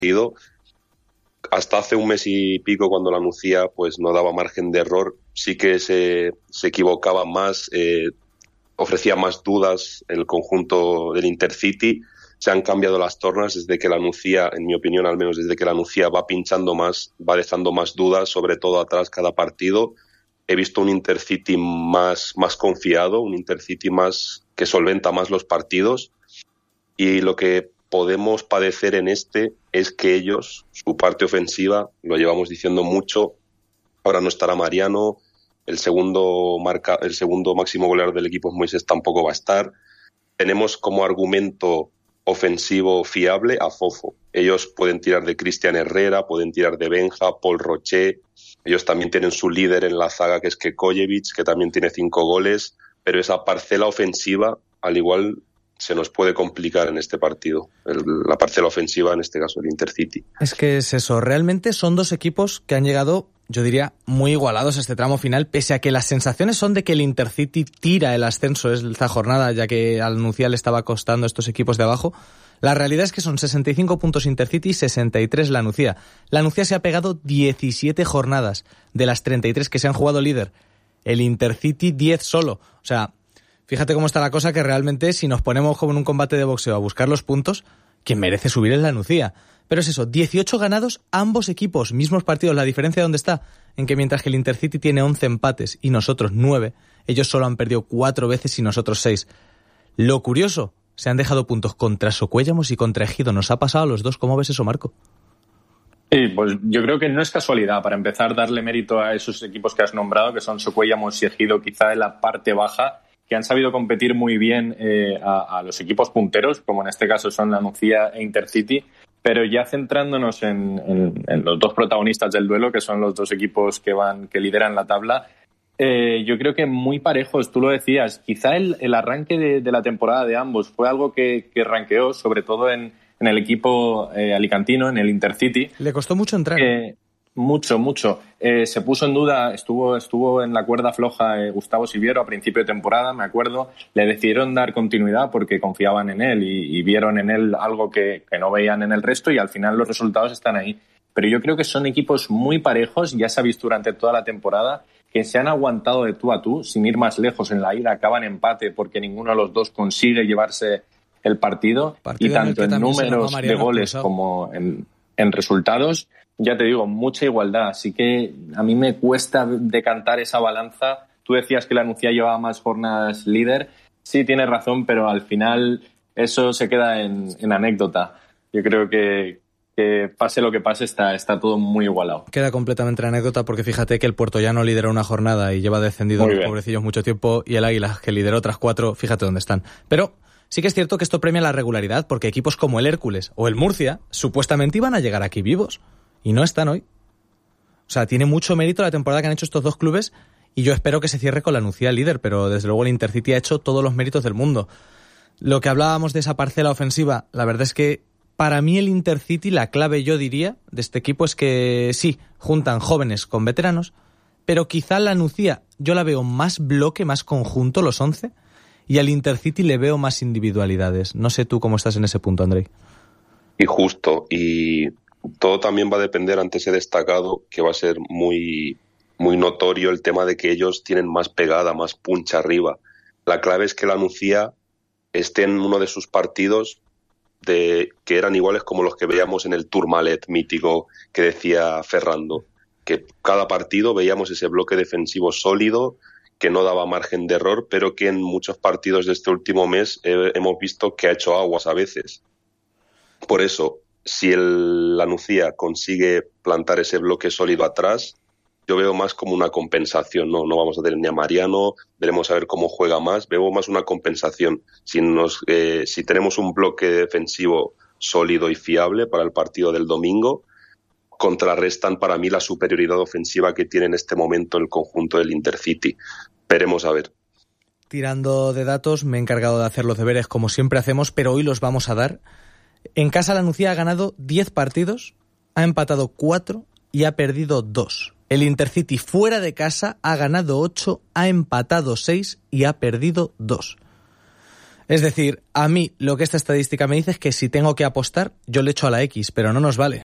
partido. Hasta hace un mes y pico, cuando la Nucía pues no daba margen de error, sí que se equivocaba más, ofrecía más dudas el conjunto del Intercity. Se han cambiado las tornas desde que la Nucía, en mi opinión al menos, desde que la Nucía va pinchando más, va dejando más dudas, sobre todo atrás cada partido. He visto un Intercity más confiado, un Intercity más que solventa más los partidos, y lo que podemos padecer en este es que ellos, su parte ofensiva, lo llevamos diciendo mucho, ahora no estará Mariano, el segundo máximo goleador del equipo, Moisés, tampoco va a estar. Tenemos como argumento ofensivo fiable a Fofo. Ellos pueden tirar de Cristian Herrera, pueden tirar de Benja, Paul Roché. Ellos también tienen su líder en la zaga, que es Kekojevic, que también tiene 5 goles, pero esa parcela ofensiva, al igual, se nos puede complicar en este partido. La parcela ofensiva, en este caso, el Intercity. Es que es eso, realmente son dos equipos que han llegado, yo diría, muy igualados a este tramo final, pese a que las sensaciones son de que el Intercity tira el ascenso esta jornada, ya que al Nucía le estaba costando a estos equipos de abajo. La realidad es que son 65 puntos Intercity y 63 la Nucía. La Nucía se ha pegado 17 jornadas de las 33 que se han jugado líder. El Intercity 10 solo. O sea, fíjate cómo está la cosa, que realmente si nos ponemos como en un combate de boxeo a buscar los puntos, quien merece subir es la Nucía. Pero es eso, 18 ganados ambos equipos, mismos partidos. La diferencia ¿dónde está? En que mientras que el Intercity tiene 11 empates y nosotros 9, ellos solo han perdido 4 veces y nosotros 6. Lo curioso, se han dejado puntos contra Socuéllamos y contra Ejido. Nos ha pasado a los dos. ¿Cómo ves eso, Marco? Sí, pues yo creo que no es casualidad. Para empezar, darle mérito a esos equipos que has nombrado, que son Socuéllamos y Ejido, quizá en la parte baja, que han sabido competir muy bien a los equipos punteros, como en este caso son la Nucía e Intercity. Pero ya centrándonos en los dos protagonistas del duelo, que son los dos equipos que lideran la tabla, yo creo que muy parejos. Tú lo decías, quizá el arranque de la temporada de ambos fue algo que ranqueó, sobre todo en el equipo alicantino, en el Intercity. Le costó mucho entrar. Mucho. Se puso en duda, estuvo en la cuerda floja Gustavo Siviero a principio de temporada, me acuerdo. Le decidieron dar continuidad porque confiaban en él y vieron en él algo que no veían en el resto, y al final los resultados están ahí. Pero yo creo que son equipos muy parejos, ya se ha visto durante toda la temporada, que se han aguantado de tú a tú, sin ir más lejos en la ida, acaban empate porque ninguno de los dos consigue llevarse el partido y tanto en números de goles como en resultados, ya te digo, mucha igualdad. Así que a mí me cuesta decantar esa balanza. Tú decías que la Nucía llevaba más jornadas líder. Sí, tienes razón, pero al final eso se queda en anécdota. Yo creo que pase lo que pase, está todo muy igualado. Queda completamente en anécdota, porque fíjate que el Puertollano lideró una jornada y lleva descendido los pobrecillos mucho tiempo, y el Águila, que lideró otras 4, fíjate dónde están. Pero sí que es cierto que esto premia la regularidad, porque equipos como el Hércules o el Murcia supuestamente iban a llegar aquí vivos y no están hoy. O sea, tiene mucho mérito la temporada que han hecho estos dos clubes, y yo espero que se cierre con la Nucía líder, pero desde luego el Intercity ha hecho todos los méritos del mundo. Lo que hablábamos de esa parcela ofensiva, la verdad es que para mí el Intercity, la clave, yo diría, de este equipo es que sí, juntan jóvenes con veteranos, pero quizá la Nucía yo la veo más bloque, más conjunto, los 11, y al Intercity le veo más individualidades. No sé tú cómo estás en ese punto, Andrei. Y justo, y todo también va a depender, antes he destacado que va a ser muy, muy notorio el tema de que ellos tienen más pegada, más punch arriba. La clave es que la Nucía esté en uno de sus partidos que eran iguales como los que veíamos en el Tourmalet mítico que decía Ferrando, que cada partido veíamos ese bloque defensivo sólido, que no daba margen de error, pero que en muchos partidos de este último mes hemos visto que ha hecho aguas a veces. Por eso, si la Nucía consigue plantar ese bloque sólido atrás, yo veo más como una compensación, no vamos a tener ni a Mariano, veremos a ver cómo juega más, veo más una compensación. Si tenemos un bloque defensivo sólido y fiable para el partido del domingo, contrarrestan para mí la superioridad ofensiva que tiene en este momento el conjunto del Intercity. Veremos a ver. Tirando de datos, me he encargado de hacer los deberes como siempre hacemos, pero hoy los vamos a dar. En casa la Nucía ha ganado 10 partidos, ha empatado 4 y ha perdido 2. El Intercity fuera de casa ha ganado 8, ha empatado 6 y ha perdido 2. Es decir, a mí lo que esta estadística me dice es que si tengo que apostar, yo le echo a la X, pero no nos vale.